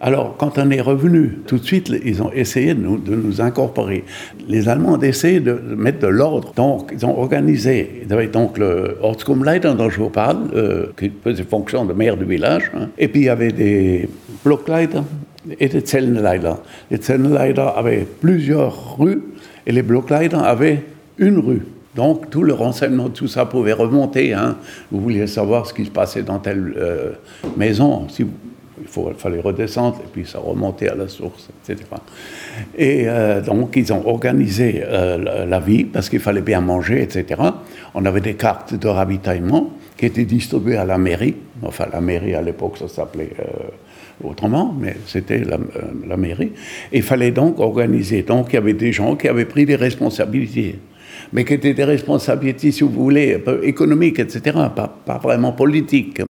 Alors, quand on est revenu, tout de suite, ils ont essayé de nous incorporer. Les Allemands ont essayé de mettre de l'ordre. Donc, ils ont organisé. Ils avaient donc le Ortsgruppenleiter dont je vous parle, qui faisait fonction de maire du village. Hein. Et puis, il y avait des Blockleiter et des Zellenleiter. Les Zellenleiter avaient plusieurs rues et les Blockleiter avaient une rue. Donc, tout le renseignement, tout ça pouvait remonter. Hein. Vous vouliez savoir ce qui se passait dans telle maison. Il fallait redescendre et puis ça remontait à la source, etc. Et donc, ils ont organisé la vie parce qu'il fallait bien manger, etc. On avait des cartes de ravitaillement qui étaient distribuées à la mairie. Enfin, la mairie, à l'époque, ça s'appelait autrement, mais c'était la mairie. Et il fallait donc organiser. Donc, il y avait des gens qui avaient pris des responsabilités, mais qui étaient des responsabilités, si vous voulez, économiques, etc., pas vraiment politiques.